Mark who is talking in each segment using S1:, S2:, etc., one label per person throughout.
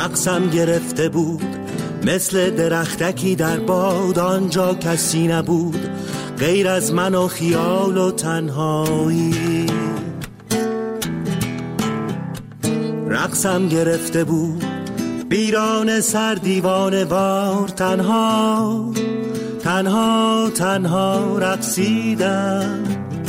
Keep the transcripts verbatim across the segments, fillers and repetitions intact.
S1: رقصم گرفته بود مثل درختکی در باد، آنجا کسی نبود غیر از من و خیال و تنهایی. رقصم گرفته بود بیران سر دیوانه وار، تنها تنها تنها رقصیدم.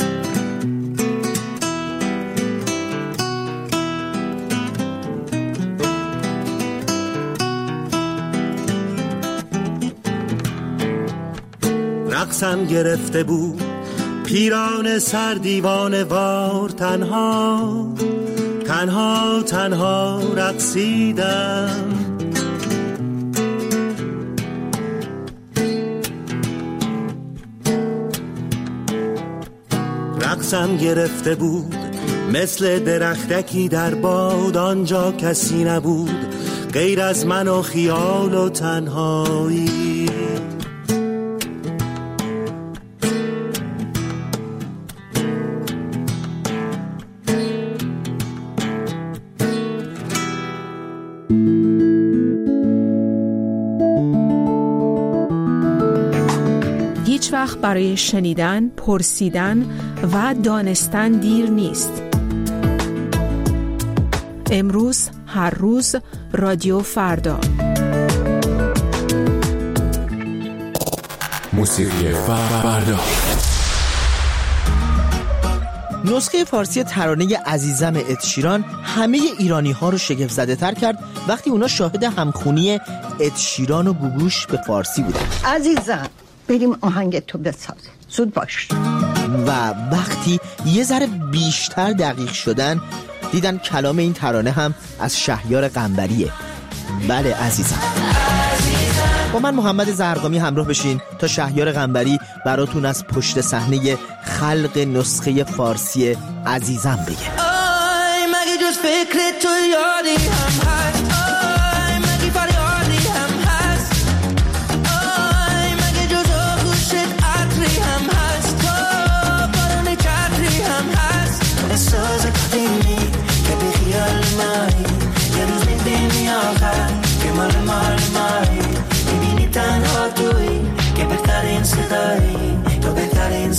S1: رقصم گرفته بود پیران سر دیوانه وار، تنها تنها تنها رقصیدم. رقصم گرفته بود مثل درختکی در باد، آنجا کسی نبود غیر از من و خیال و تنهایی.
S2: هیچ وقت برای شنیدن، پرسیدن و دانستن دیر نیست. امروز، هر روز، رادیو فردا.
S3: موسیقی فردا.
S4: نسخه فارسی ترانه عزیزم اد شیران همه ایرانی ها رو شگفت زده تر کرد وقتی اونا شاهد همخونی اد شیران و گوگوش به فارسی بودن.
S5: عزیزم بریم آهنگ تو بساز، زود باش.
S4: و وقتی یه ذره بیشتر دقیق شدن دیدن کلام این ترانه هم از شهریار قنبریه. بله عزیزم. با من محمد زرقامی همراه بشین تا شهریار قنبری براتون از پشت صحنه خلق نسخه فارسی عزیزم بگه. آی مگه جز فکر تو یادی هم هست، آی مگه فریادی هم هست، آی مگه جز آغوشت عطری هم هست، تو بارون چتری هم هست. احساس قدیمی که بی خیال مایی، یه روز میبینی آخر که مال مال مایی، میبینی تنها توی که بهترین صدایی، تو بهترین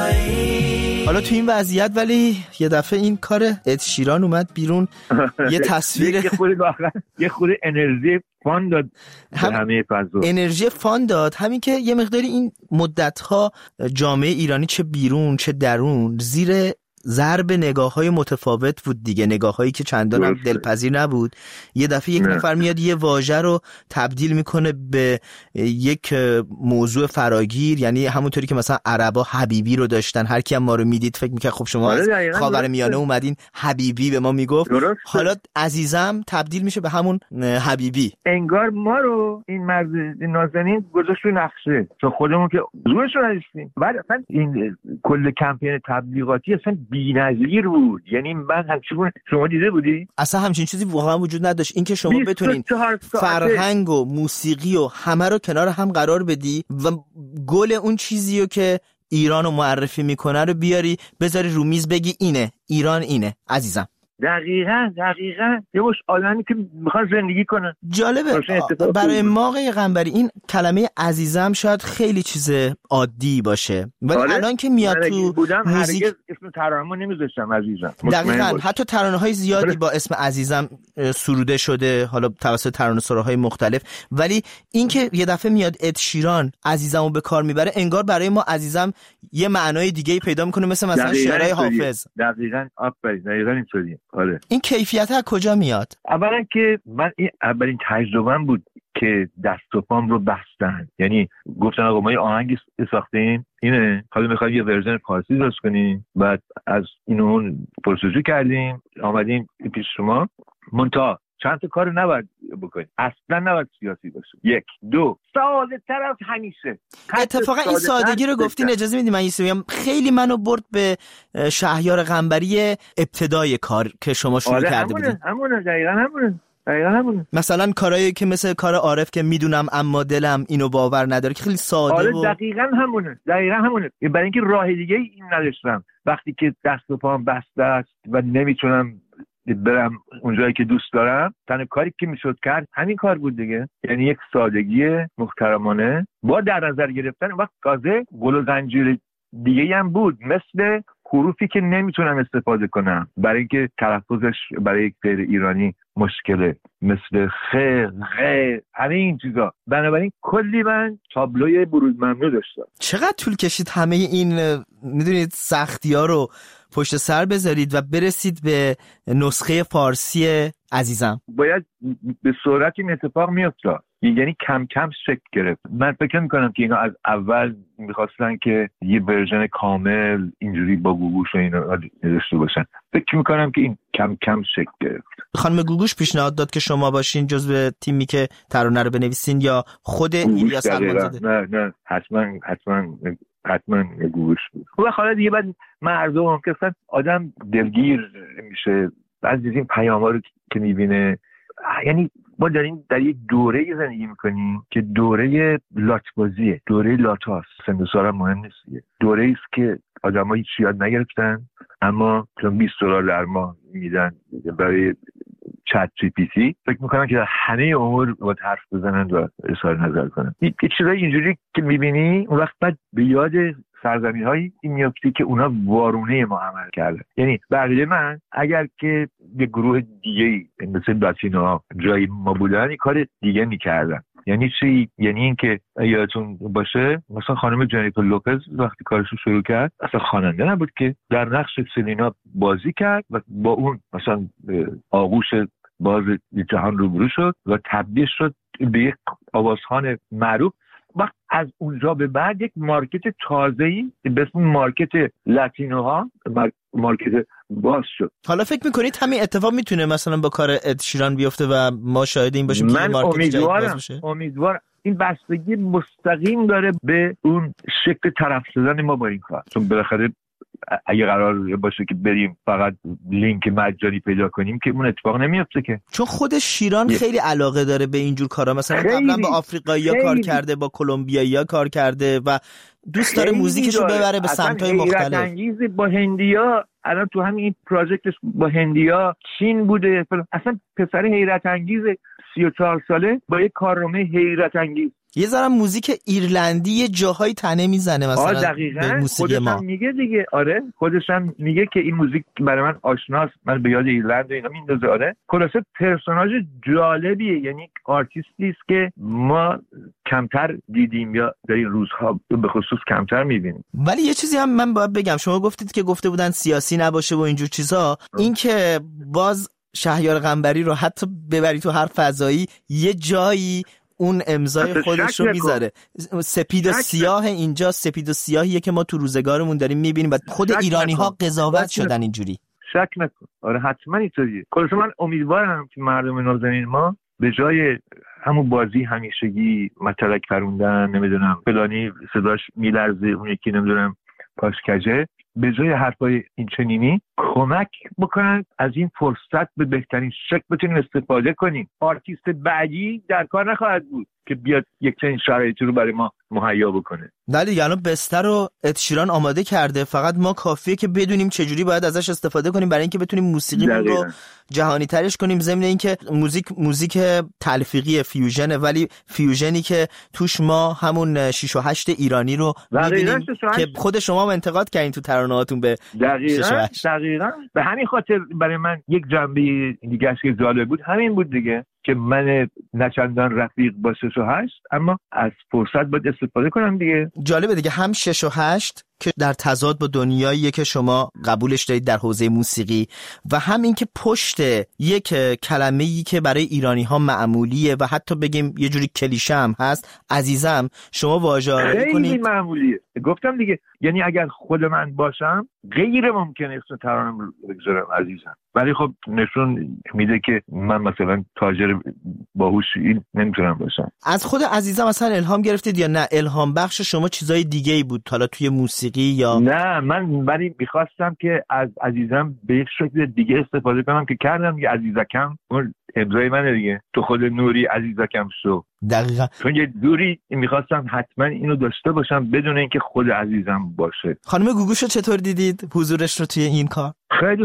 S4: صدایی. حالا تو این وضعیت ولی یه دفعه این کار اد شیران اومد بیرون، یه تصویر
S6: یه خورده واقعا یه خورده انرژی فان داد هم... همه فضا،
S4: انرژی فان داد. همین که یه مقداری این مدت‌ها جامعه ایرانی چه بیرون چه درون زیر ضرب نگاه‌های متفاوت بود دیگه، نگاه‌هایی که چندان هم دلپذیر نبود. یه دفعه یک نه. نفر میاد یه واژه رو تبدیل میکنه به یک موضوع فراگیر، یعنی همونطوری که مثلا عربا حبیبی رو داشتن، هر کی هم ما رو میدید فکر میکنه خب شما از خاورمیانه اومدین حبیبی به ما میگفت، حالا عزیزم تبدیل میشه به همون حبیبی.
S6: انگار ما رو این مرد نازنین گذاشت تو نقشه، چون خودمون که زورش رو نداشتیم. بعد اصلا این کل کمپین تبلیغاتی اصلا بی‌نظیر بود. یعنی من همچنین، شما دیده بودی؟
S4: اصلا همچین چیزی واقعا وجود نداشت. این که شما بتونین فرهنگ و موسیقی و همه رو کنار هم قرار بدی و گل اون چیزیو که ایرانو معرفی میکنه رو بیاری بذاری رو میز بگی اینه ایران، اینه عزیزم.
S6: دقیقاً دقیقاً یه باش آدمی که میخواد زندگی کنه.
S4: جالبه برای ما آقای قنبری این کلمه عزیزم شاید خیلی چیز عادی باشه، ولی الان که میاد تو موزیک
S6: اسم ترانه‌مو نمیذاشتم عزیزم.
S4: دقیقاً حتی ترانه‌های زیادی با اسم عزیزم سروده شده، حالا توسط ترانه‌سراهای مختلف، ولی این که یه دفعه میاد اد شیران عزیزمو به کار میبره، انگار برای ما عزیزم یه معنای دیگه‌ای پیدا میکنه، مثل مثلا شعرهای حافظ.
S6: دقیقاً آفرین، دقیقاً اینطوریه. آره.
S4: این کیفیت از کجا میاد؟
S6: اولا که من این اولین تجربه‌ام بود که دست و پام رو بستن، یعنی گفتن آقا ما یه آهنگ ساختیم اینه، حالا می‌خوایم یه ورژن فارسی درست کنیم. بعد از اینو پروسه کردیم آمدیم پیش شما، منتها چند تا کار نباید بکنید، اصلا نباید سیاسی باشه. یک دو ساده تر از همیشه.
S4: اتفاقا این سادگی رو گفتین، اجازه میدید من یه سری خیلی منو برد به شهریار قنبری ابتدای کار که شما شروع
S6: آره
S4: کرده بودین.
S6: همونه دقیقاً همونه دقیقاً همونه.
S4: مثلا کارهایی که مثل کار عارف که میدونم اما دلم اینو باور نداره که خیلی ساده
S6: آره
S4: و
S6: دقیقاً همونه دقیقاً همونه. برای اینکه راه دیگه این نداشتم وقتی که دست و پام بسته است و نمیتونم برم اونجایی که دوست دارم، تنها کاری که میشد کرد همین کار بود دیگه. یعنی یک سادگی محترمانه با در نظر گرفتن وقت تازه گل و زنجیر دیگه هم بود، مثل حروفی که نمیتونم استفاده کنم برای اینکه تلفظش برای یک غیر ایرانی مشکله، مثل خ، غ، همه این چیزا. بنابراین کلی من تابلوی بروز ممنوع داشتم.
S4: چقدر طول کشید همه این میدونید سختی ها رو پشت سر بذارید و برسید به نسخه فارسی عزیزم؟
S6: باید به سرعت این اتفاق میافتاد، یعنی کم کم شکل گرفت. من فکر میکنم که اینا از اول میخواستن که یه ورژن کامل اینجوری با گوگوش و اینا داشته باشن. فکر میکنم که این کم کم شکل گرفت.
S4: خانم گوگوش پیشنهاد داد که شما باشین جزو تیمی که ترانه رو بنویسین یا خود ایلیا سلمانزاده؟
S6: نه نه حتما حتما حتما گوگوش بود. و حالا دیگه بعد مردم هم که آدم دلگیر میشه بعضی از این پیام‌ها رو که میبینه. یعنی ما داریم در یک دوره زندگی میکنیم که دوره لاتبازیه، دوره لاتاست. سن و سال مهم نیست، دوره است که آدم ها هیچ یاد نگرفتن اما چون بیست دلار در ماه میدن برای چت جی پی تی، فکر میکنن که همه امور باید حرف بزنن و اظهار نظر کنن. یک چیزای اینجوری که میبینی اون وقت بعد به یاد سرزمین هایی این میافتی که اونا وارونه ما عمل کرده. یعنی بقیه من اگر که یه گروه دیگه مثل لاتینوها جای ما بودن این کار دیگه میکردن. یعنی چی؟ یعنی این که یادتون باشه مثلا خانم جنیفر لوپز وقتی کارش رو شروع کرد اصلا خواننده نبود که در نقش سلینا بازی کرد و با اون مثلا آغوش باز جهان روبرو شد و تبدیل شد به یک آوازخوان معروف. وقت از اونجا به بعد یک مارکت تازه‌ای به اسم مارکت لاتینوها مارکت باز شد.
S4: حالا فکر میکنید همین اتفاق میتونه مثلا با کار اد شیران بیفته و ما شاهد این باشیم که این مارکت جدید باز بشه؟
S6: من امیدوارم. این بستگی مستقیم داره به اون شکل طرف زدن ما با این کار، چون بالاخره اگه قرار باشه که بریم فقط لینک مجانی پیدا کنیم که اون اتفاق نمیفته که.
S4: چون خود شیران یه. خیلی علاقه داره به اینجور کارا، مثلا قبلا با آفریقایی‌ها کار کرده، با کلمبیایی‌ها کار کرده و دوست داره موزیکشو ببره به سمت‌های مختلف. حیرت
S6: انگیز با هندیا الان تو همین این پروژکتش با هندیا چین بوده. اصلا پسر حیرت انگیز سی و چهار ساله با یه کارنامه حیرت انگیز.
S4: یه ذره موزیک ایرلندی یه جاهای تنه میزنه مثلا.
S6: آه دقیقاً خودش هم میگه دیگه. آره خودش هم میگه که این موزیک برای من آشناست، من به یاد ایرلند و اینا میندازه. آره خلاصه پرسوناژ جالبیه، یعنی آرتیستی است که ما کمتر دیدیم یا در این روزها به خصوص کمتر میبینیم.
S4: ولی یه چیزی هم من باید بگم، شما گفتید که گفته بودن سیاسی نباشه و اینجور چیزا، این که باز شهریار قنبری رو حتی ببری تو هر فضایی یه جایی اون امضای خودش رو میذاره. سپید و سیاه اینجا سپید و سیاهیه که ما تو روزگارمون داریم میبینیم و خود ایرانی ها قضاوت شدن اینجوری.
S6: شک نکن. آره حتما اینطوریه. خلاصه من امیدوارم که مردم نازنین ما به جای همون بازی همیشگی مطلق پروندن، نمیدونم فلانی صداش میلرزه اون یکی نمیدونم پاشکجه، به جای حرفای این چنینی کمک بکنن از این فرصت به بهترین شکل بتونیم استفاده کنیم. آرتیست بعدی در کار نخواهد بود که بیاد یک چنین شرایطی رو برای ما مهیا بکنه.
S4: نه دیگه الان بستر رو اد شیران آماده کرده، فقط ما کافیه که بدونیم چجوری باید ازش استفاده کنیم برای اینکه بتونیم موسیقیمون رو جهانی ترش کنیم. ضمن اینکه موزیک موزیک تلفیقی فیوژنه، ولی فیوژنی که توش ما همون شش و هشت ایرانی رو می‌بینیم که خود شما هم انتقاد کردین تو ترانه‌هاتون به شش و هشت.
S6: دقیقاً به همین خاطر برای من یک جنبه دیگه که جالب بود همین بود دیگه، که من نچندان رفیق با شش و هشت اما از فرصت باید استفاده کنم دیگه.
S4: جالبه دیگه، هم شش و هشت که در تضاد با دنیاییه که شما قبولش دارید در حوزه موسیقی و هم این که پشت یک کلمه‌ای که برای ایرانی ها معمولیه و حتی بگیم یه جوری کلیشه هم هست، عزیزم، شما واژه‌آوری کنید.
S6: خیلی معمولیه. گفتم دیگه، یعنی اگر خود من باشم غیر ممکنه اسم ترانه‌ام رو بگذارم عزیزم، ولی خب نشون میده که من مثلا تاجر باهوشی نمیتونم باشم.
S4: از خود عزیزم مثلا الهام گرفتید یا نه الهام بخش شما چیزای دیگه‌ای بود حالا توی موسیقی یا
S6: نه؟ من ولی میخواستم که از عزیزم به یک شکل دیگه استفاده کنم که کردم که عزیزکم اون امضای منه دیگه، تو خود نوری عزیزکم شو.
S4: دقیقاً.
S6: چون یه دوری میخواستم حتما اینو داشته باشم بدون اینکه خود عزیزم باشه.
S4: خانم گوگوشو چطور دیدید حضورش رو توی این کار؟
S6: خیلی خوب.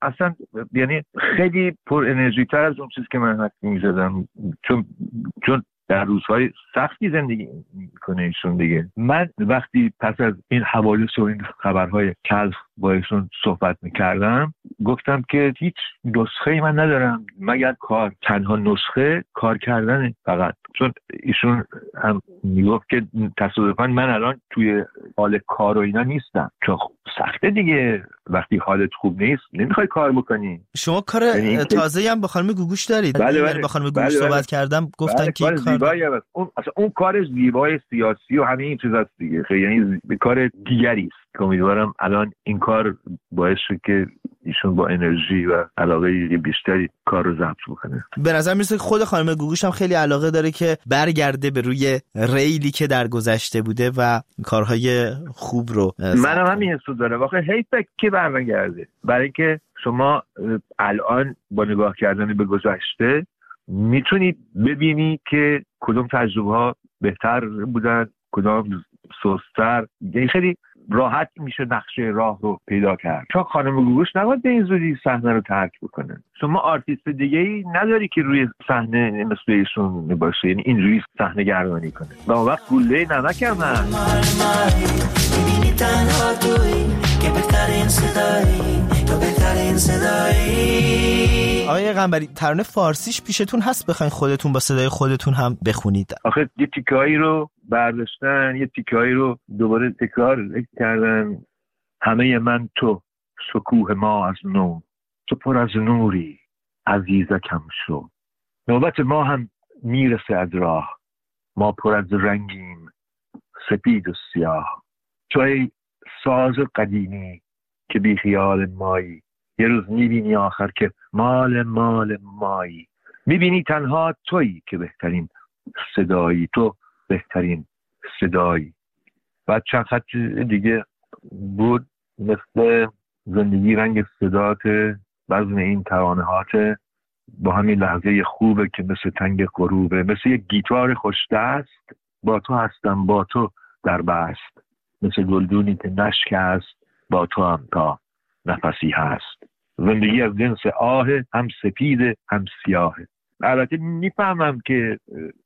S6: اصلا یعنی خیلی پر انرژی تر از اون چیزی که من حتی میزدم، چون چون در روزهای سختی زندگی میکنه ایشون دیگه. من وقتی پس از این حوادث و این خبرهای تلخ با ایشون صحبت میکردم گفتم که هیچ نسخه‌ای من ندارم مگر کار، تنها نسخه کار کردنه فقط. چون ایشون هم میگفت که تصادفاً من الان توی حال کار و اینا نیستم، چون سخته دیگه وقتی حالت خوب نیست نمیخوای کار بکنی.
S4: شما کار تازه‌ای هم با خانم گوگوش دارید؟
S6: بله بله.
S4: با خانم
S6: بله
S4: گوگوش
S6: بله.
S4: صحبت کردم گفتن
S6: بله
S4: که
S6: کار
S4: کار
S6: زیبایی هست. اون اصلا اون کار زیبای سیاسی و همه این چیزاست دیگه، خیلی یعنی کار دیگری است. امیدوارم الان این کار باعث شه که ایشون با انرژی و علاقه بیشتری کار رو ضبط بکنه.
S4: به نظر میرسه که خود خانم گوگوش هم خیلی علاقه داره که برگرده به روی ریلی که در گذشته بوده و کارهای خوب رو.
S6: منم همین حسو دارم. واقعا حیفه که برنگرده، برای که شما الان با نگاه کردن به گذشته میتونی ببینی که کدوم تجربه ها بهتر بودن، کدام سست‌تر. یعنی خیلی راحت میشه نقشه راه رو پیدا کرد. چون خانم گوگوش نباید به این زودی صحنه رو ترک بکنه. شما آرتیست دیگه‌ای نداری که روی صحنه مثل ایشون باشه، یعنی اینجوری صحنه گردانی کنه. و اون وقت گوله نمک هم هست.
S4: آقای قنبری، ترانه فارسیش پیشتون هست بخواین خودتون با صدای خودتون هم بخونید؟
S6: آخه یه تیکه‌ای رو برداشتن، یه تیکه‌ای رو دوباره تکرار کردن. همه من تو، شکوه ما از نو، تو پر از نوری عزیزکم شو. نوبت ما هم میرسه از راه، ما پر از رنگیم سپید و سیاه. تو ای ساز قدیمی که بی خیال مایی، یه روز میبینی آخر که مال مال مایی. میبینی تنها تویی که بهترین صدایی، تو بهترین صدایی. بعد چند خط دیگه بود مثل زندگی رنگ صدات، وزن این ترانه هات با همین لحظه خوبه که مثل تنگ غروبه، مثل یک گیتار خوشدست. با تو هستم با تو در بست، مثل گلدونی که نشکست، با تو هم تا نفسی هست. زندگی از جنس آه، هم سپید هم سیاهه. البته میفهمم که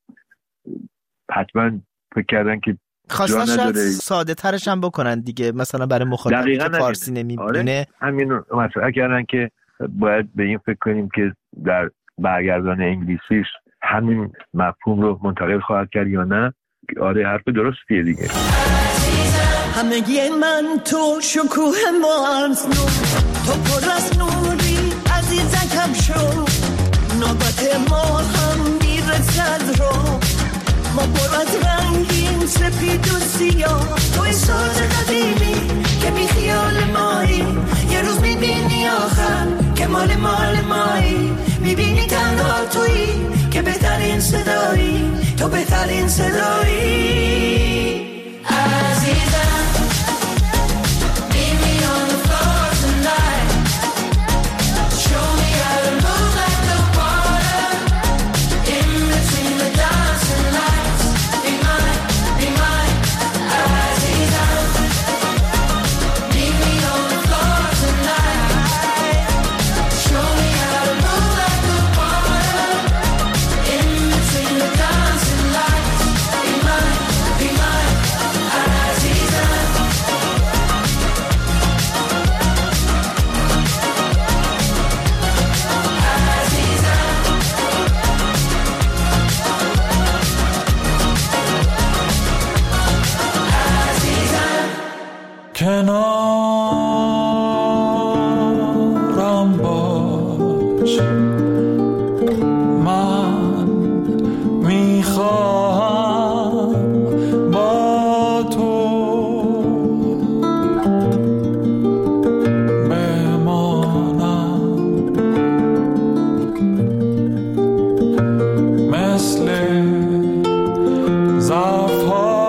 S6: حتما فکر کردن که
S4: خواستن شاید ساده ترش هم بکنن دیگه، مثلا برای مخاطبی که فارسی نمیدونه.
S6: آره همین مثلا کردن که باید به این فکر کنیم که در برگردان انگلیسیش همین مفهوم رو منتقل خواهد کرد یا نه. آره حرف درستیه دیگه.
S7: همگی من تو، شکوه ما از نو، تو پر از نوری عزیزکم شو. نوبت ما هم میرسه از راه، ما پر از رنگیم سپید و سیاه. توی ساز قدیمی که بی خیال مایی، یه روز میبینی آخر که مال مال مایی. میبینی تنها تویی که بهترین صدایی، تو بهترین صدایی. عزیزم
S3: کنارم باش، من میخواهم با تو بمانم، مثل زفها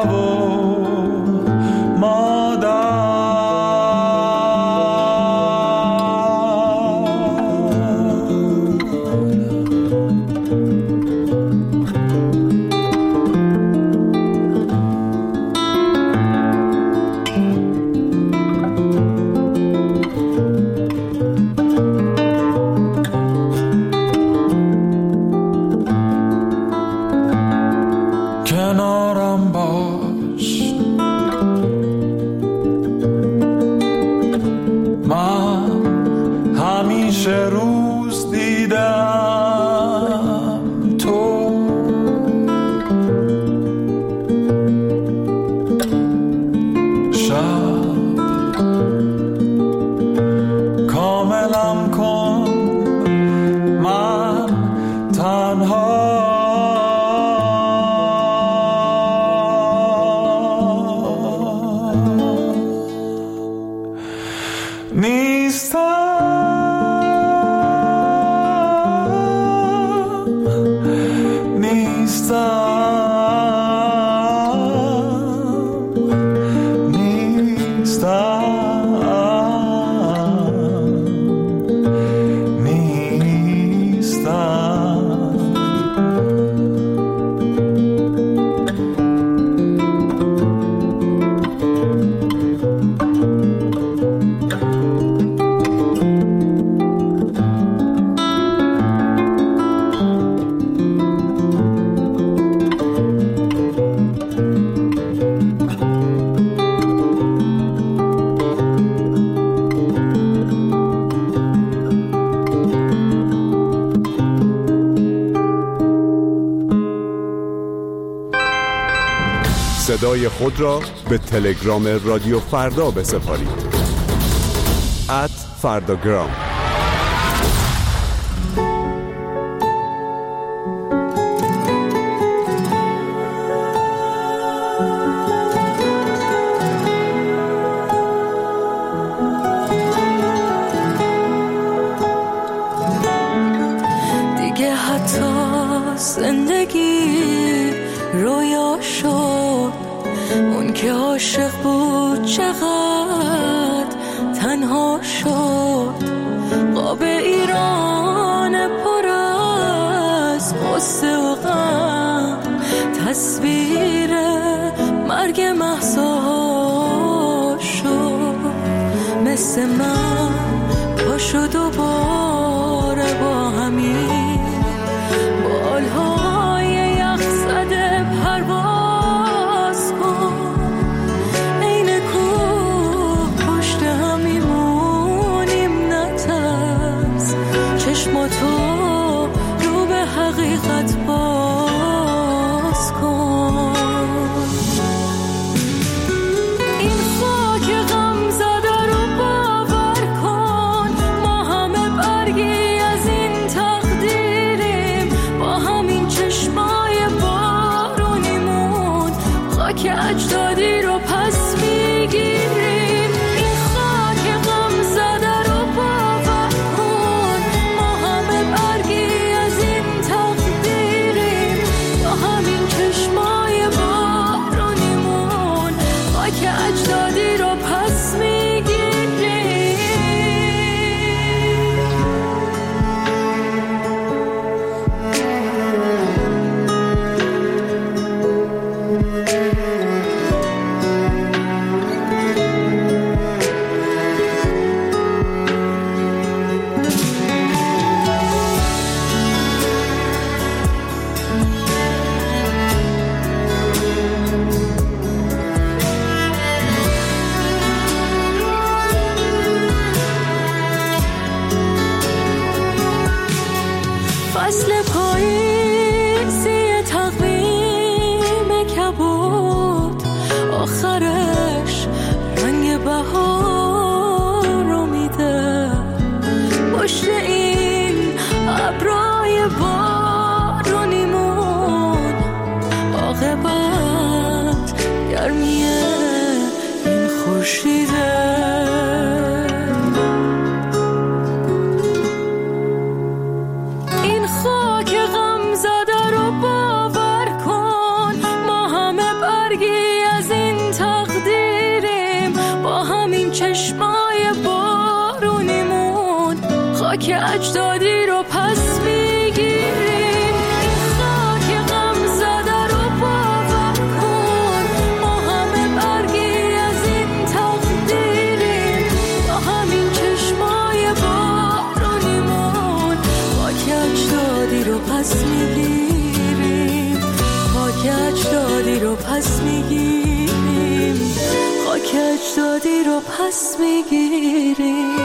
S3: نیستم نیستم
S8: صدای خود را به تلگرام رادیو فردا بسپارید. ات فرداگرام.
S9: دیگه حتی زندگی رویا شد، اون که عاشق بود چقدر تنها شد. قاب ایران پر از غصه و غم، تصویر مرگ مهسا شد. مثل من پاشو دوباره با همین بالهای یخ زده پرواز کن. این کوه پشت هم میمونیم نترس، چشماتو رو به حقیقت باز کن. این خاک غم زده رو باور کن، ما همه برگی از این تقدیریم. با همین چشمای بارونیمون خاک اجدادی رو پس میگیریم. این خاک غم زده رو باور کن، ما همه برگی از این تقدیریم. با همین چشمای بارونیمون خاک اجدادی رو پس میگیریم. فصل پاییزی تقویم کبود، آخرش رنگ بهار رو میده. پشت این ابرای بارونیمون عاقبت گرمی این خورشیده. چشمای بارونیمون خاک اجدادی رو پس میگیریم. این خاک غم زده رو باور کن، ما همه برگی از این تقدیریم. با همین چشمای بارونیمون خاک اجدادی رو پس میگیریم. خاک اجدادی رو پس میگیریم. خاک اجدادی رو پس میگیریم.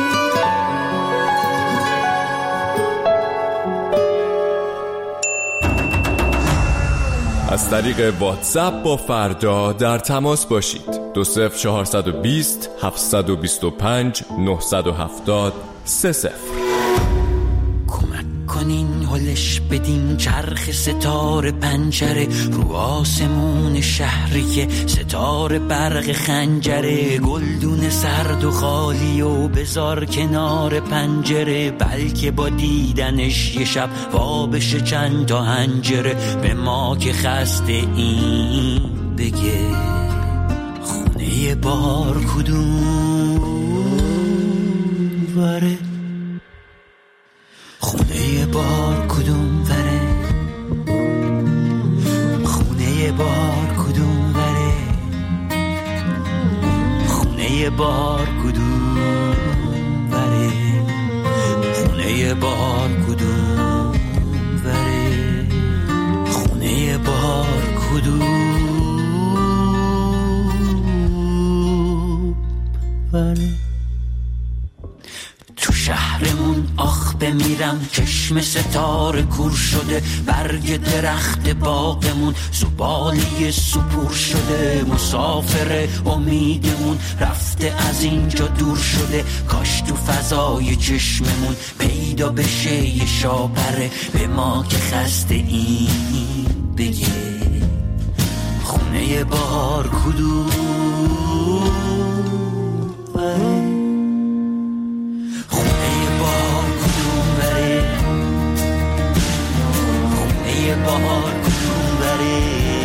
S10: از طریق واتساپ با فردا در تماس باشید. دو صفر چهارصد و بیست هفتصد و بیست و پنج نهصد و هفتاد سه صفر.
S7: کمک کن
S11: کنین هلش بدین چرخ ستاره پنجره رو آسمون شهری که ستاره برق خنجره گلدون سرد و خالی و بذار کنار پنجره بلکه با دیدنش یه شب وا بشه چند تا هنجره به ما که خسته این بگه خونه بار کدوم وره خونه بار کدوم وره خونه بار کدوم وره خونه بار کدوم وره خونه بار کدوم وره خونه بار کدوم وره تو شهرمون آخ بمیرم چشم ستاره کور شده برگ درخت باغمون زباله سپور شده مسافر امیدمون رفته از اینجا دور شده کاش تو فضای چشممون پیدا بشه یه شاپره به ما که خسته این بگه خونه بار کدوم بهار کدوم بره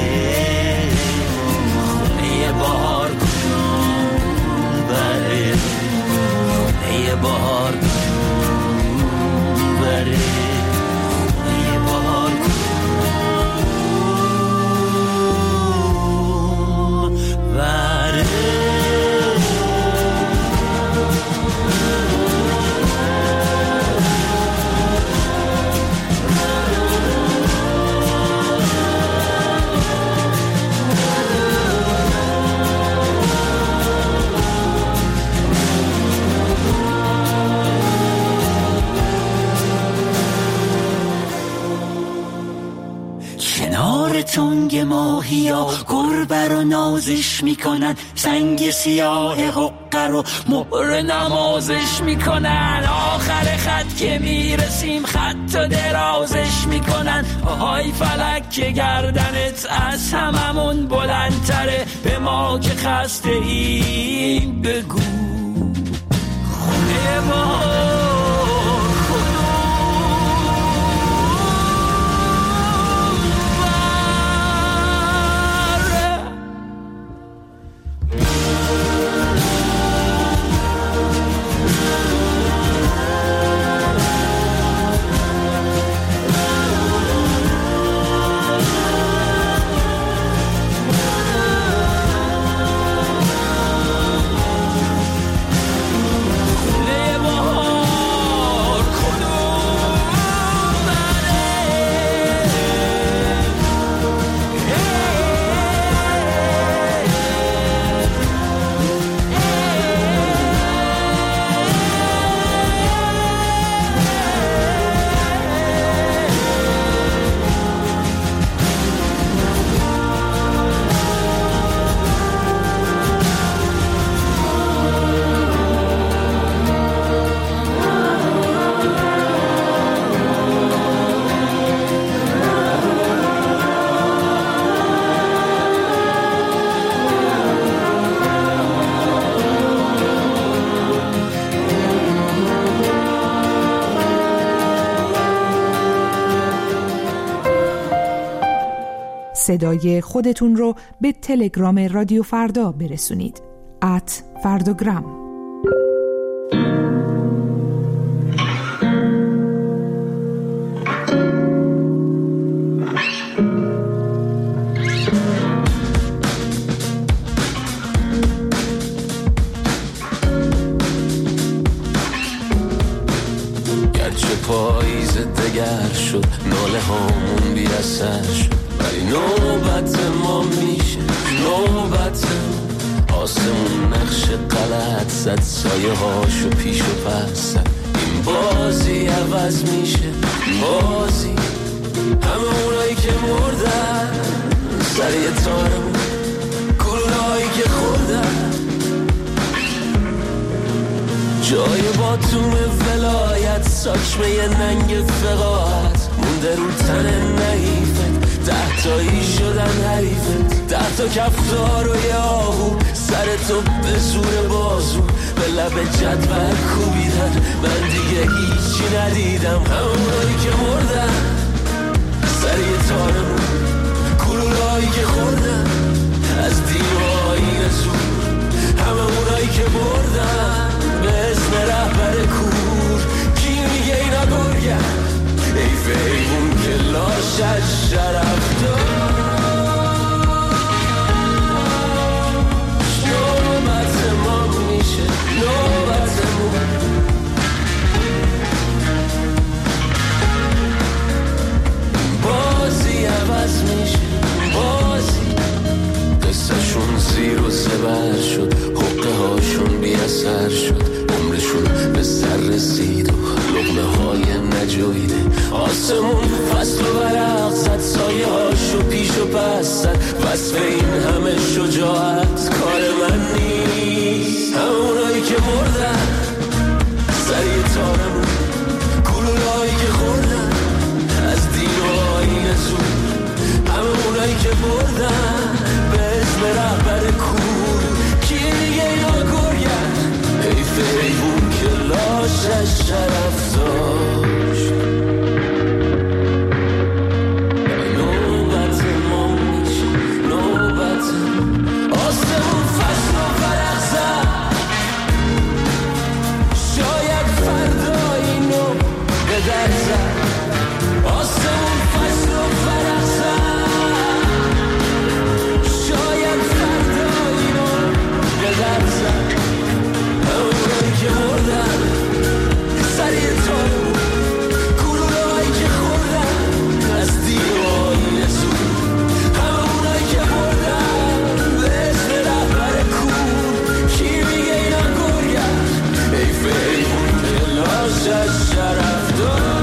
S11: خونه بهار کدوم بره خونه بهار کدوم بره خونه بهار کدوم بره تنگ ماهیا گربه رو نازش میکنن سنگ سیاه حقه رو مهر نمازش میکنن آخر خط که میرسیم خط و درازش میکنن آهای فلک که گردنت از هممون بلندتره به ما که خسته این بگو خونه ما
S2: صدای خودتون رو به تلگرام رادیو فردا برسونید. ات فرداگرام.
S12: گرچه پاییز دگر شد ناله هامون بی اثر شد ولی نوبت ما میشه نوبت آسمون نقش غلط زد سایه هاشو پیش و پس زد این بازی عوض میشه بازی همه اونایی که مردن سر یه تارمون گلولهایی که خوردن جای باتوم ولایت ساچمه ننگ فقاعت مونده رو تن نحیفت، ده تایی شدن حریفت، ده تا کفتار و یه آهو سر تو به زور بازو به لب جدول کوبیدن. من دیگه هیچی ندیدم، همونایی که مردن سر یه تارمون، گلولایی که خوردن از دین و آیین زور، همه اونایی که بردن به اسم رهبر کور. کی میگه اینا گرگن؟ حیف حیوون که لاشش شرف داشت. نوبت ما میشه نوبتمون، بازی عوض میشه بازی. قصهشون زیر و زبر شد، حقه هاشون بی اثر شد، عمرشون به سر رسید و لقمه های نجاییده. آسمون فصل و برق زد، سایه هاشو پیش و پس زد. وصف این همه شجاعت کار من نیست. همونایی که مردن سر یه تارمون، گلولایی که خوردن از دین و آیین زور، همونایی که بردن به اسم رهبر کور. کی دیگه اینا گرگن؟ حیف حیوون که لاشش شرف داشت. نوبت ما میشه نوبت آسمون فصل و فرق زد، شاید فردا اینو به در زد. آسمون فصل و فرق زد، شاید فردا اینو به در زد. همونایی که مردن سر یه تارمون، گلولایی که خوردن از دیر و آیین زور، همونایی که مردن به اسم رهبر کور. کی میگه اینا گرگن؟ حیف حیوون که لاشش شرف داشت.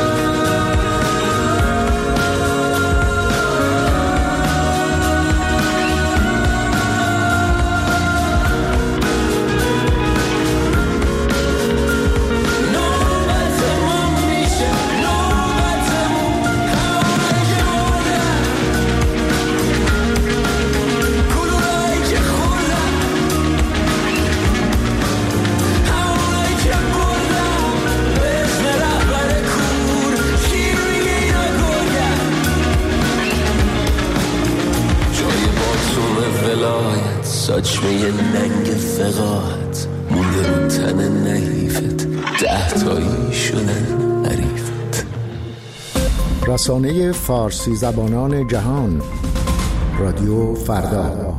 S12: ساچمه ننگ فقاعت مونده رو تن نحیفت، ده تایی شدن حریفت.
S13: رسانه فارسی زبانان جهان، رادیو فردا.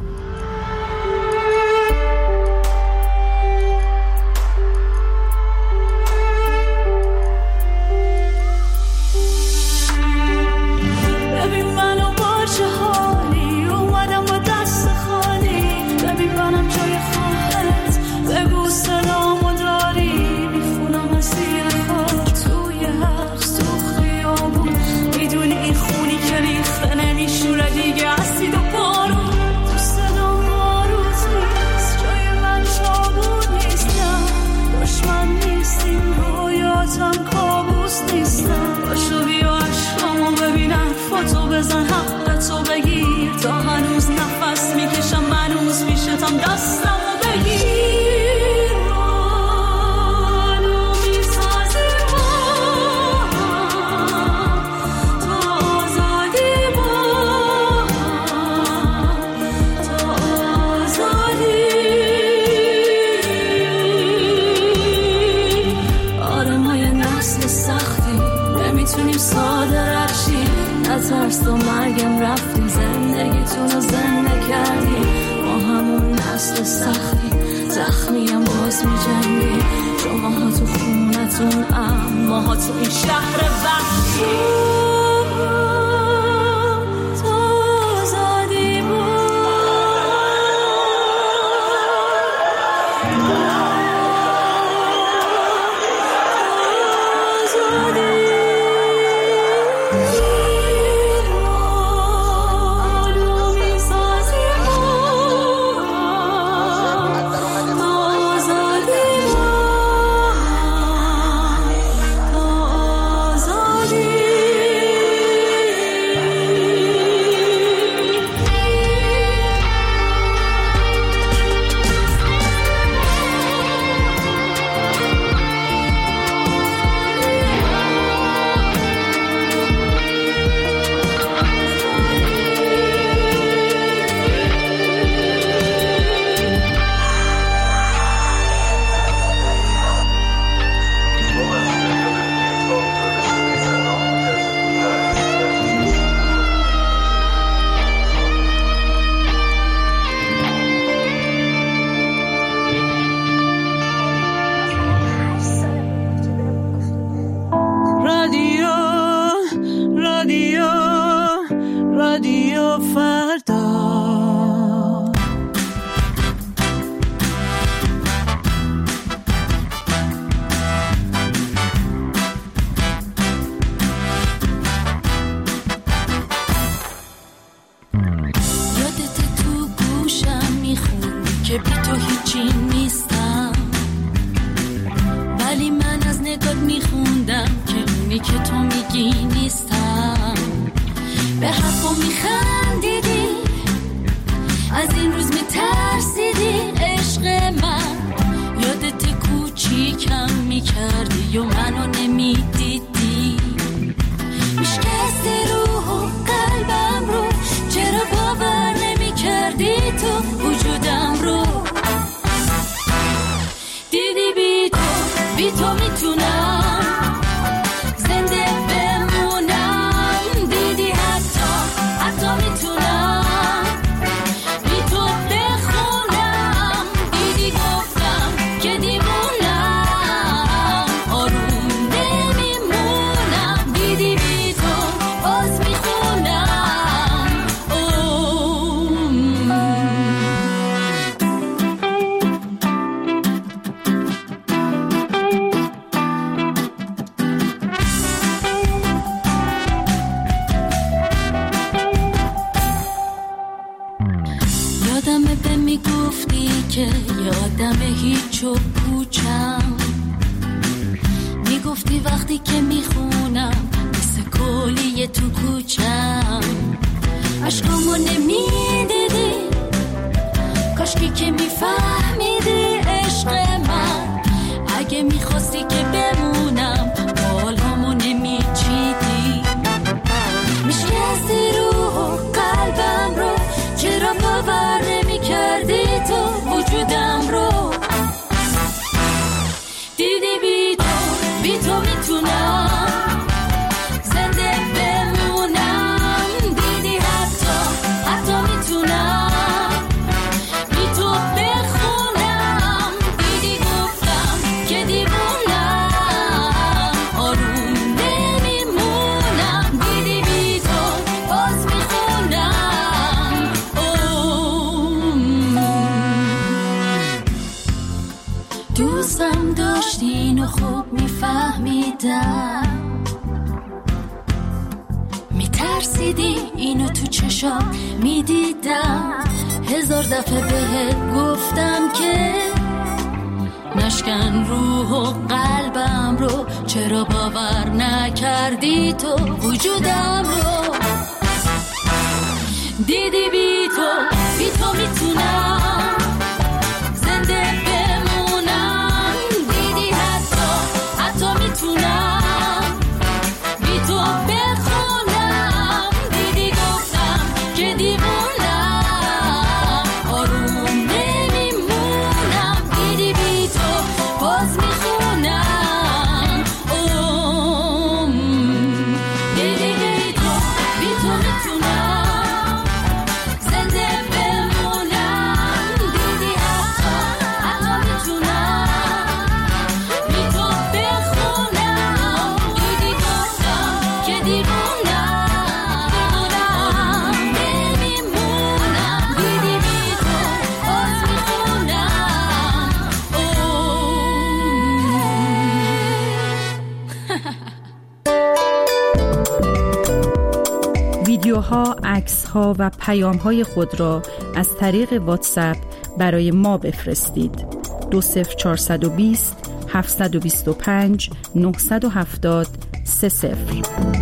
S9: تو میخندیدی، از این روز میترسیدی عشق من. یادت کوچیکم میکردی و منو نمیدیدی، میشکستی روح و قلبم رو، چرا باور نمیکردی تو وجودم رو. دیدی بی تو بی تو میتونم زنده بمونم، دیدی حتی حتی میتونم بی تو بخونم، دیدی گفتم که دیوونم آروم نمیمونم، دیدی بی تو باز میخونم. یادمه به میگفتی که یادم هیچ و پوچم، میگفتی وقتی که میخونم مثل کلیه تو کوچم، عشقامو نمیدیدی، کاشکی که میفهمیدی عشق من. اگه میخواستی که بمونم بالامو نمیچیدی، میشکستی روح و قلبم رو، چرا باور نمیکردی تو وجودم رو. دیدی بی تو بی تو میتونم زنده بمونم، دیدی حتی حتی میتونم بی تو بخونم، دیدی گفتم که دیوونم آروم نمیمونم، دیدی بی تو باز میخونم. دوستم داشتین و خوب میفهمیدم، میترسیدی اینو تو چشام میدیدم، هزار دفعه بهت گفتم که نشکن روح و قلبم رو، چرا باور نکردی تو وجودم رو. دیدی بی تو بی تو میتونم زنده بمونم، دیدی حتی حتی میتونم بی تو بخونم، دیدی گفتم که دیوونم آروم نمیمونم، دیدی بی تو باز میخونم. دیدی بی تو بی تو میتونم زنده بمونم، دیدی حتی حتی میتونم بی تو بخونم، دیدی گفتم که دیوونم نمیمونم، دیدی بی تو باز میخونم.
S2: ویدیوها، عکس‌ها و پیام‌های خود را از طریق واتساپ برای ما بفرستید. دو صفر چهارصد و بیست هفتصد و بیست و پنج نهصد و هفتاد سه صفر.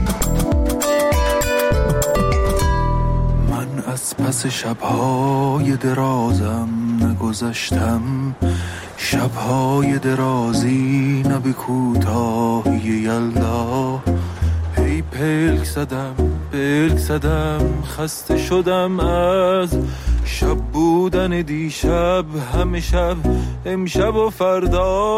S3: من از پس شب‌های درازم نگذشتم، شب‌های درازی نه به کوتاهی یلدا. هی پلک زدم پلک زدم خسته شدم از شب بودن دیشب، همه شب امشب و فردا.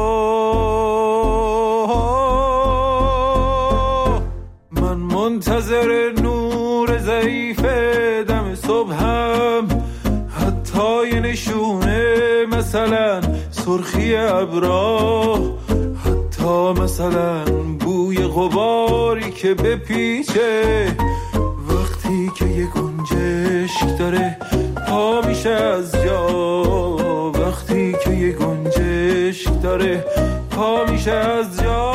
S3: من منتظر نور ضعیف دم صبحم، حتی یه نشونه مثلا سرخی ابرا، حتی مثلا بوی غباری که بپیچه وقتی که یه گنجشک داره پا میشه از جا، وقتی که یه گنجشک داره پا میشه از جا.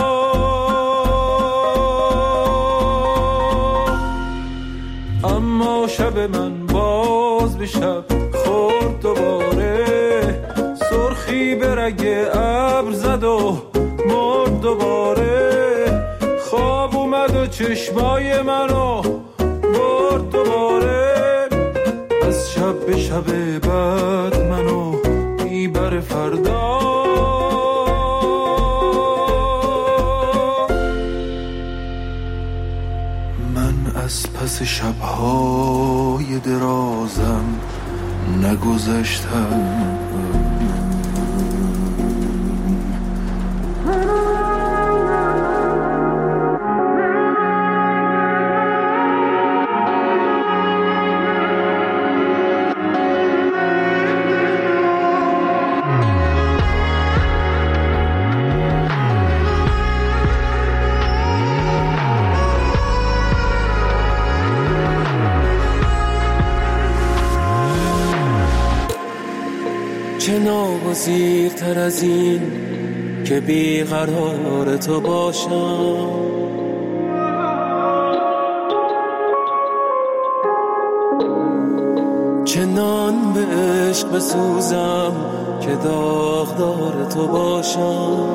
S3: اما شب من باز به شب خورد دوباره، سرخی به رگ ابر زد و مرد دوباره، خواب اومد و چشمای منو برد دوباره از شب به شب بعد منو میبره فردا. من از پس شبهای درازم نگذشتم، چه ناگزیرتر از این که بیقرار تو باشم، چه نان به عشق بسوزم که داغدار تو باشم،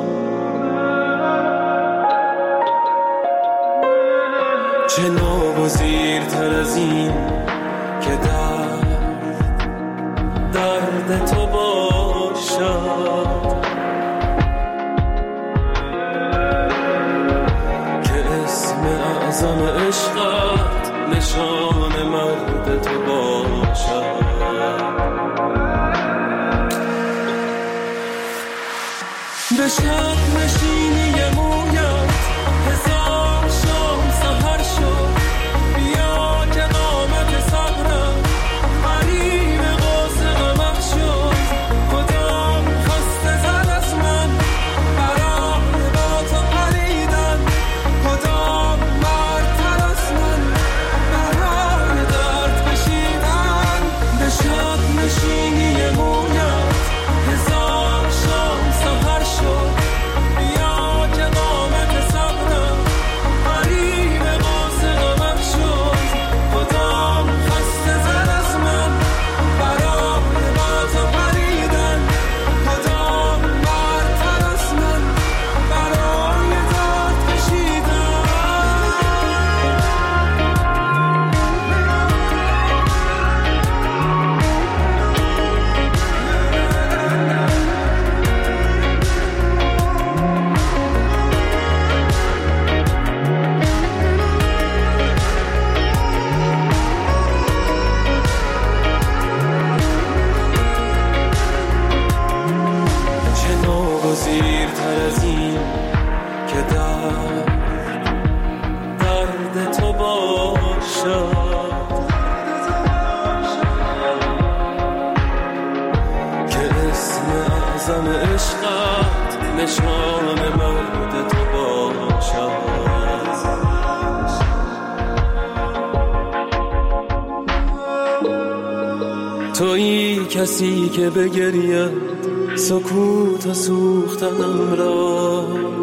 S3: چه ناگزیرتر از این که درد درد تو باشد، که اسم اعظم عشقت نشان مرد تو باشد. به شب نشینی مویت هزار شام سحر شد، بیا که قامت صبرم قریب قوس غمت شد. کدام خسته زد از من برای با تو پریدن، کدام مرتر از من برای درد کشیدن. به شب نشینی مویت هزار شام سحر شد، بیا که قامت صبرم قریب قوس غمت شد. کدام خسته زد از من برای با تو پریدن، کدام برتر از من برای درد کشیدن. چه ناگزیرتر از این که درد درد تو باشد، که اسم اعظم عشقت نشان مرد تو باشد. تویی کسی که بگرید سکوت و سوختنم را،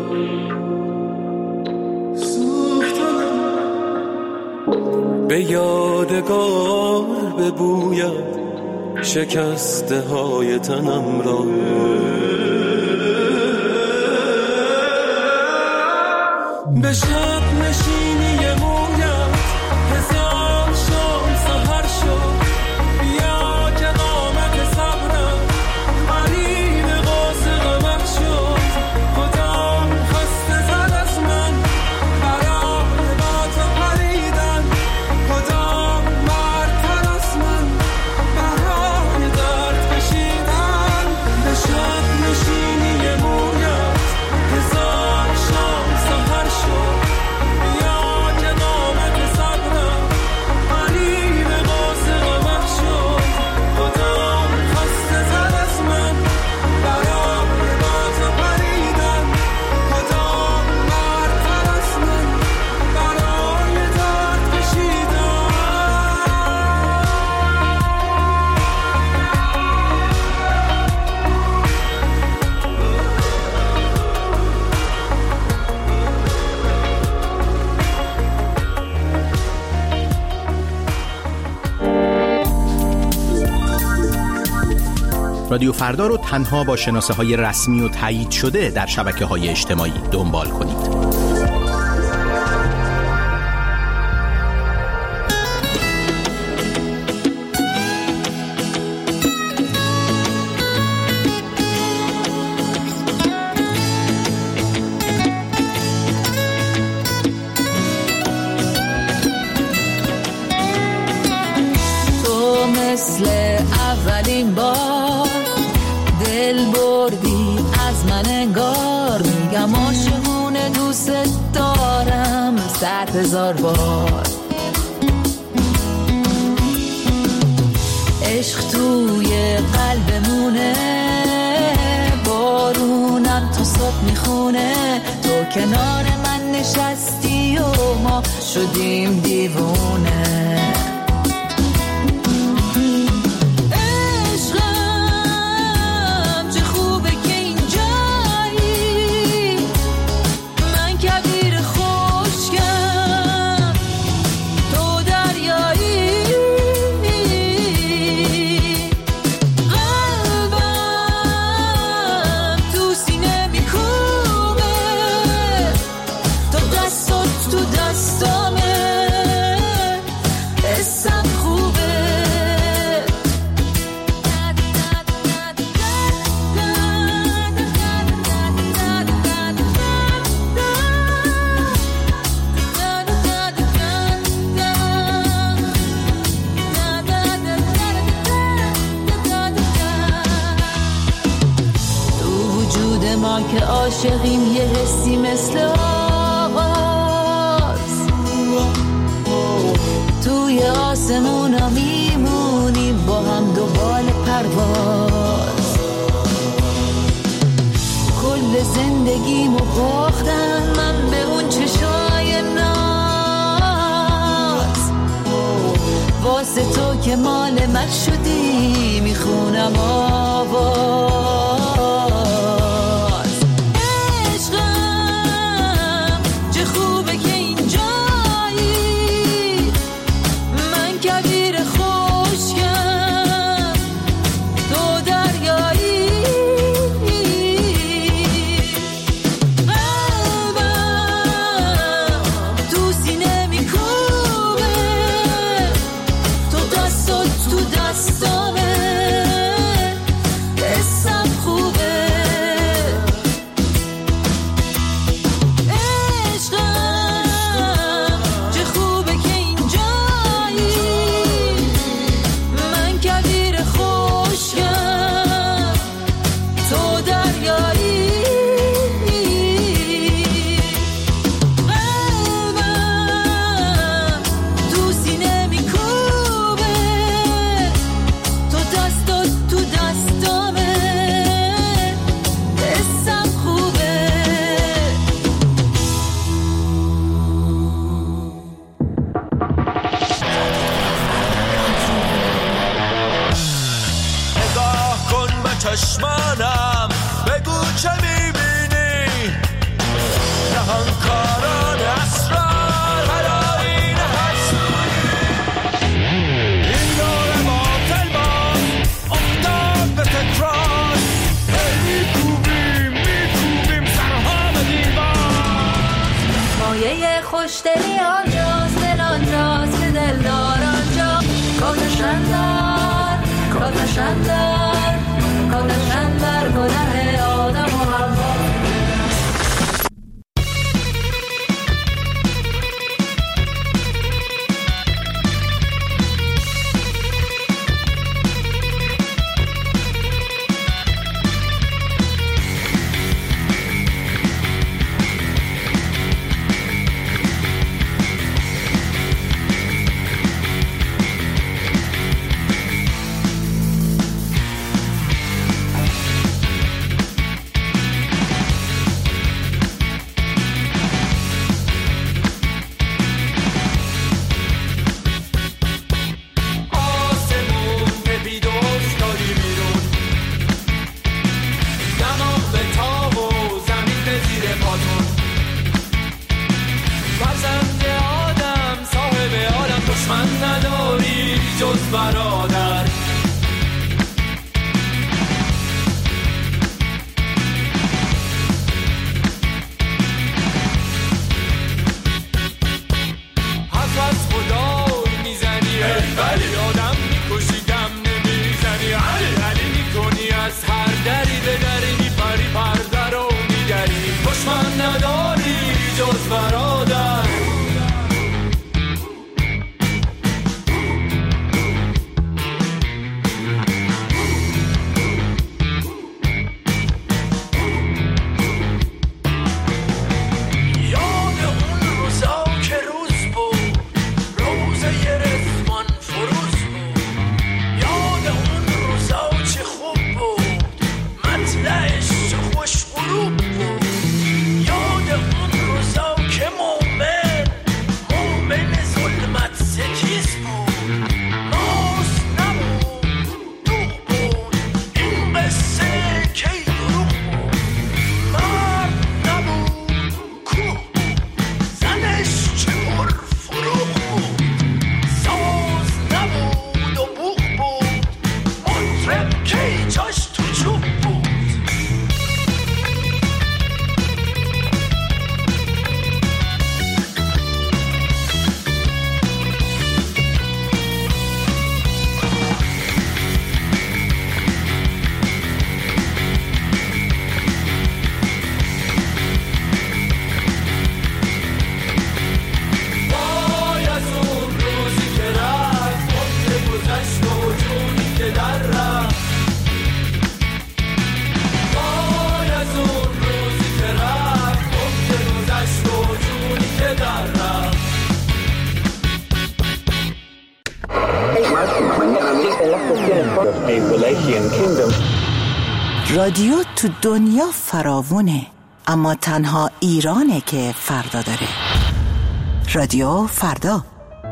S3: به یادگار ببوید شکسته های تنم را. به شب نشینی مویت هزار شام سحر شد، بیا که قامت صبرم قریب قوس غمت شد. کدام خسته زد از من برای با تو پریدن، کدام مرتر از من برای درد کشیدن. به شب نشینی مویت هزار شام سحر شد، بیا که قامت صبرم قریب قوس غمت شد. کدام خسته زد از من برای با تو پریدن، کدام مرتر از من برای درد کشیدن.
S14: رادیو فردا رو تنها با شناسه های رسمی و تایید شده در شبکه های اجتماعی دنبال کنید.
S9: انگار میگم عاشقونه دوست دارم صد هزار بار. عشق توی قلبمونه، بارونم تا صبح میخونه، تو کنار من نشستی و ما شدیم دیوونه. عشقم چه خوبه که اینجایی، من کبیر خشکم تو دریایی. قلبم تو سینه میکوبه، تو دستات تو دستامه، حسم خوبه. تو وجود ما که عاشقیم یه حسی مثل آغاز، توی آسمونا میمونیم با هم دنبال پرواز. کل زندگیمو باختم من به اون چشای ناز، واسه تو که مال من شدی میخونم آواز. عشقم چه خوبه که اینجایی، من کبیر خشکم تو دریایی. قلبم تو سینه میکوبه، تو دستات تو دستامه، حسم خوبه. عشقم چه خوبه که اینجایی، من کبیر خشکم تو دریایی. قلبم تو سینه میکوبه، تو دستات تو دستامه، حسم خوبه.
S3: نگاه کن به چشمانم، بگو چه میبینی، نهانکاران اسرار هرآیین حسودی. این دور باطل باز افتاد به تکرار، هی میکوبیم میکوبیم سرها به دیوار.
S9: مایه خوشدلی آنجاست، دل آنجاست که دلدار آنجا. کاتشن در کاتشن در کاتشن در گناه آدم و حوا.
S15: رادیو تو دنیا فراوونه، اما تنها ایرانه که فردا داره. رادیو فردا.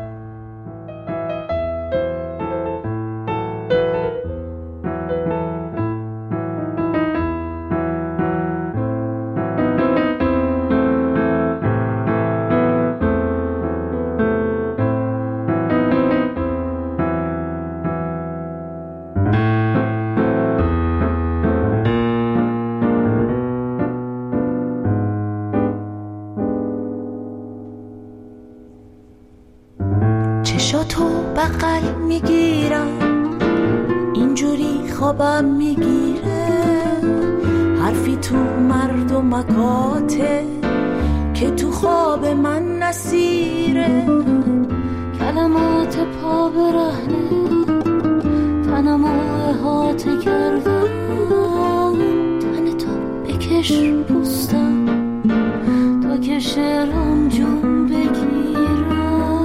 S9: چشاتو بغل میگیرم، اینجوری خوابم میگیره، حرفی تو مردمکاته که تو خواب من نسیره، کلمات پا برهنه تنمو احاطه کردم، تن تو بکش پوستم تا که شعرم جون بگیرم،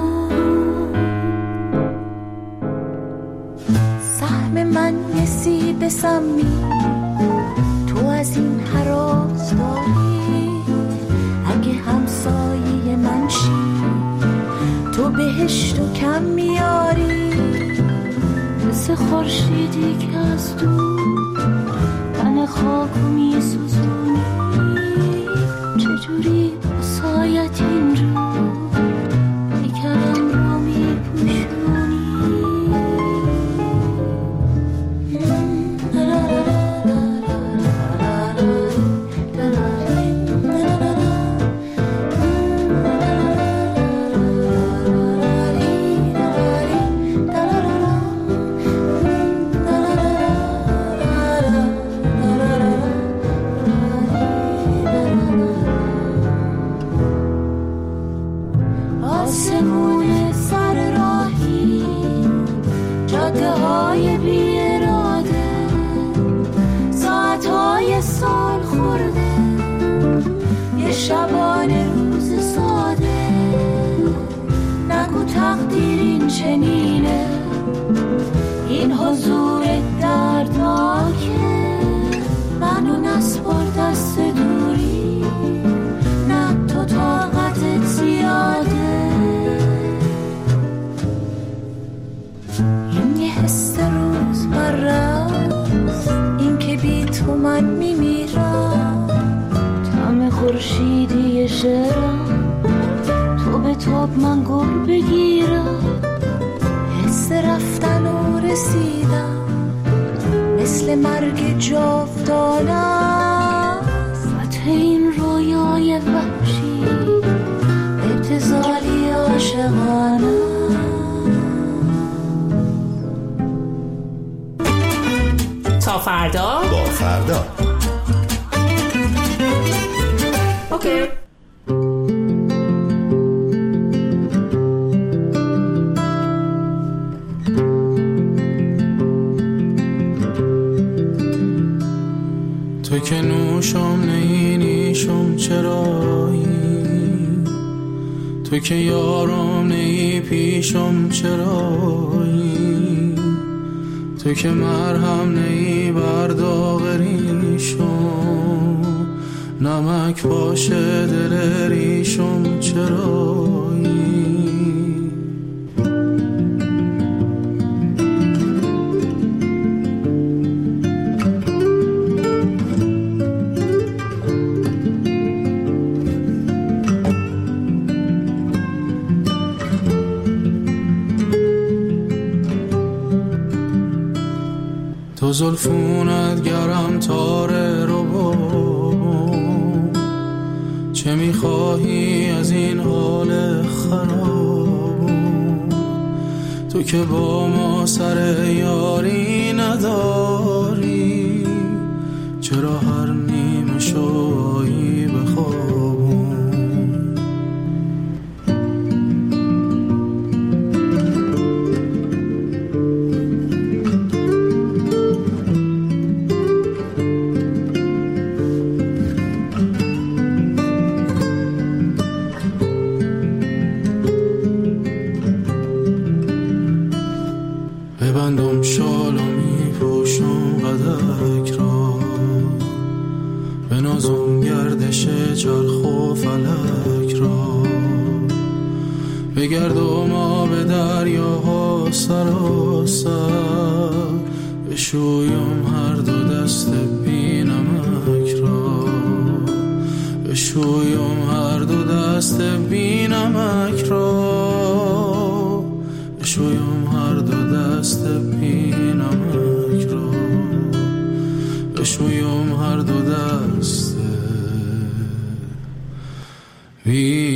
S9: سهم من نصیب سمی تو از این هراس داری، اگه همسایه من شی تو بهشتو کم میاری، مثل خورشیدی که از دور تن خاکو میسوزونی، چجوری بسایت این رو بیکرم رو میپوشونی. آسمون سر راهی، جاده های بی اراده، ساعت های سال خورده، یه شبانه روز ساده، نگو تقدیر این چنینه، این حضور دردناکه، منو نسپار دست دوری، نه تو طاقتت زیاده، این یه حس روز برست، این که بی تو من میمیرم، طعم خورشیدی شعرم تو به تاب من گر بگیرم، حس رفتن و رسیدم مثل مرگ جاودانه است، فتح این رویای وحشی ابتذالی عاشقانه.
S2: تا فردا
S16: با فردا.
S2: اوکی.
S17: تو که نوشم نیشم چرایی، تو که یارم نی پیشم چرایی، تو که مرهم نی برداغ ریشم، نمک باشه دل ریشم چرایی. تو زلفونت گرم تاره رو با، چه میخواهی از این حال خراب، تو که با ما سر یاری نداری، چرا هر نیمه شایی بخوابون. ببندم شال و می پوشم قدک را، بگردم آب دریاها سراسر، بشویم هر دو دست بی نمک را، بشویم هر دو دست بی نمک را، بشویم هر دو دست بی نمک را، بشویم هر دو دست بی